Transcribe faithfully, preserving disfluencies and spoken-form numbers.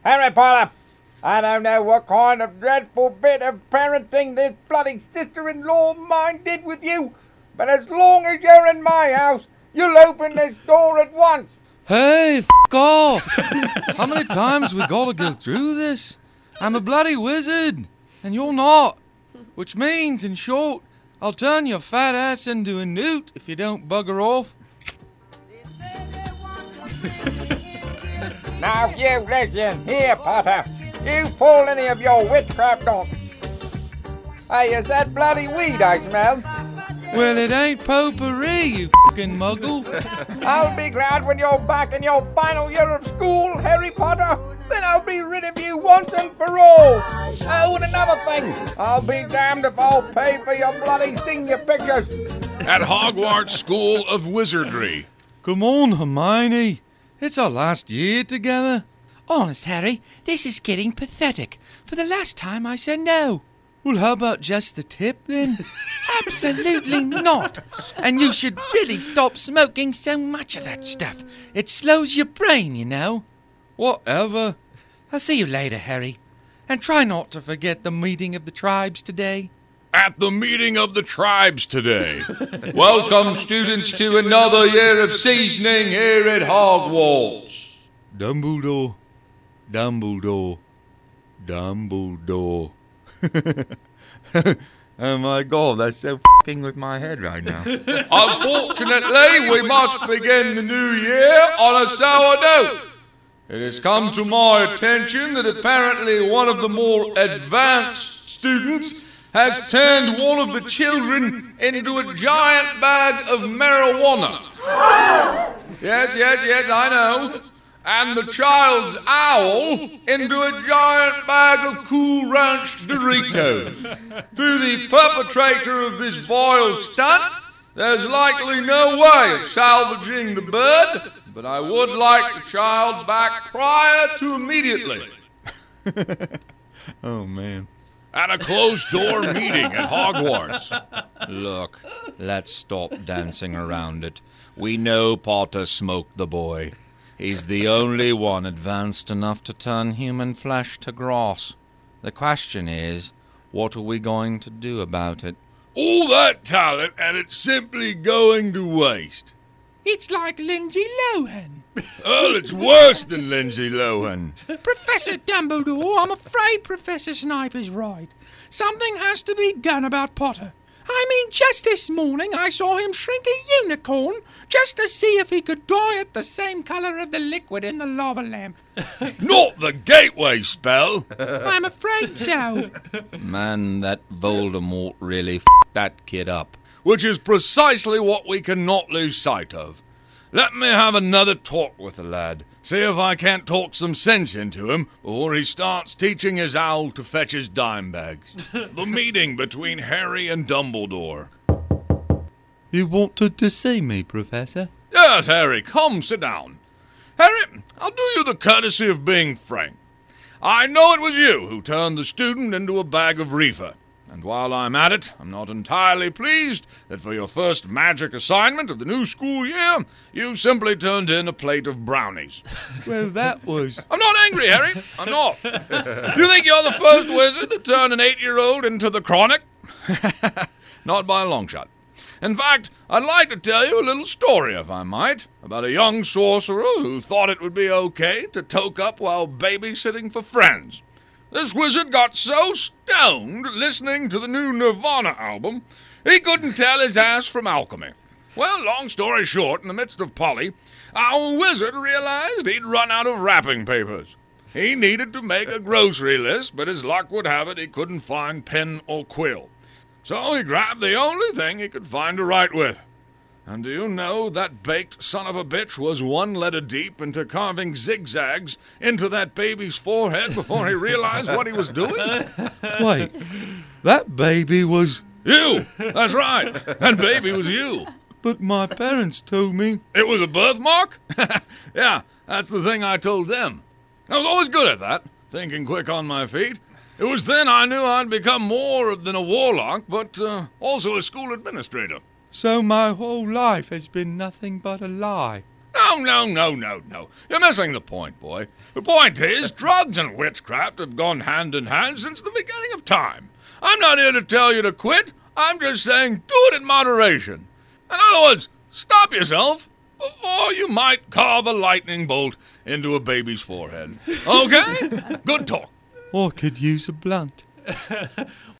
Harry Potter, I don't know what kind of dreadful bit of parenting this bloody sister-in-law of mine did with you, but as long as you're in my house, you'll open this door at once. Hey, f*** off! How many times we gotta go through this? I'm a bloody wizard, and you're not. Which means, in short, I'll turn your fat ass into a newt if you don't bugger off. Now you listen here, Potter. You pull any of your witchcraft on. Hey, is that bloody weed I smell? Well, it ain't potpourri, you fucking muggle. I'll be glad when you're back in your final year of school, Harry Potter. Then I'll be rid of you once and for all. Oh, and another thing. I'll be damned if I'll pay for your bloody senior pictures. At Hogwarts School of Wizardry. Come on, Hermione. It's our last year together. Honest, Harry, this is getting pathetic. For the last time I said no. Well, how about just the tip, then? Absolutely not. And you should really stop smoking so much of that stuff. It slows your brain, you know. Whatever. I'll see you later, Harry. And try not to forget the meeting of the tribes today. At the meeting of the tribes today. Welcome, students, to another year of seasoning here at Hogwarts. Dumbledore. Dumbledore. Dumbledore. Oh my god, that's so f***ing with my head right now. Unfortunately, we must begin the new year on a sour note. It has come to my attention that apparently one of the more advanced students has turned one of the children into a giant bag of marijuana. Yes, yes, yes, I know. And the child's owl into a giant bag of Cool Ranch Doritos. To the perpetrator of this vile stunt, there's likely no way of salvaging the bird, but I would like the child back prior to immediately. Oh, man. At a closed-door meeting at Hogwarts. Look, let's stop dancing around it. We know Potter smoked the boy. He's the only one advanced enough to turn human flesh to grass. The question is, what are we going to do about it? All that talent, and it's simply going to waste. It's like Lindsay Lohan. Well, it's worse than Lindsay Lohan. Professor Dumbledore, I'm afraid Professor Snape is right. Something has to be done about Potter. I mean, just this morning I saw him shrink a unicorn just to see if he could dye it the same colour of the liquid in the lava lamp. Not the gateway spell. I'm afraid so. Man, that Voldemort really f***ed that kid up. Which is precisely what we cannot lose sight of. Let me have another talk with the lad. See if I can't talk some sense into him before he starts teaching his owl to fetch his dime bags. The meeting between Harry and Dumbledore. You wanted to see me, Professor? Yes, Harry, come sit down. Harry, I'll do you the courtesy of being frank. I know it was you who turned the student into a bag of reefer. And while I'm at it, I'm not entirely pleased that for your first magic assignment of the new school year, you simply turned in a plate of brownies. Well, that was... I'm not angry, Harry. I'm not. You think you're the first wizard to turn an eight-year-old into the Chronic? Not by a long shot. In fact, I'd like to tell you a little story, if I might, about a young sorcerer who thought it would be okay to toke up while babysitting for friends. This wizard got so stoned listening to the new Nirvana album, he couldn't tell his ass from alchemy. Well, long story short, in the midst of Polly, our wizard realized he'd run out of wrapping papers. He needed to make a grocery list, but as luck would have it, he couldn't find pen or quill. So he grabbed the only thing he could find to write with. And do you know that baked son of a bitch was one letter deep into carving zigzags into that baby's forehead before he realized what he was doing? Wait, that baby was... You! That's right. That baby was you. But my parents told me... It was a birthmark? Yeah, that's the thing I told them. I was always good at that, thinking quick on my feet. It was then I knew I'd become more than a warlock, but uh, also a school administrator. So my whole life has been nothing but a lie. No, no, no, no, no. You're missing the point, boy. The point is, drugs and witchcraft have gone hand in hand since the beginning of time. I'm not here to tell you to quit. I'm just saying do it in moderation. In other words, stop yourself before you might carve a lightning bolt into a baby's forehead. Okay? Good talk. I could use a blunt.